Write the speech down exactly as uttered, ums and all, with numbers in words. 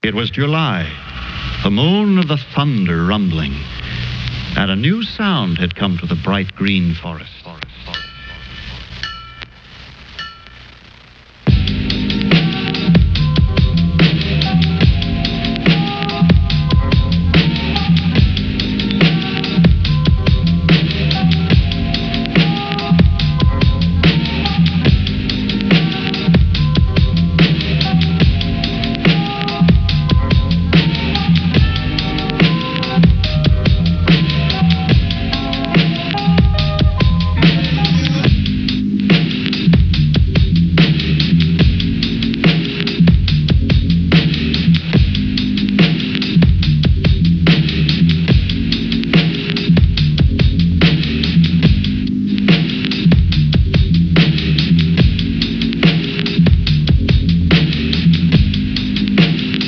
It was July, the moon of the thunder rumbling, and a new sound had come to the bright green forest.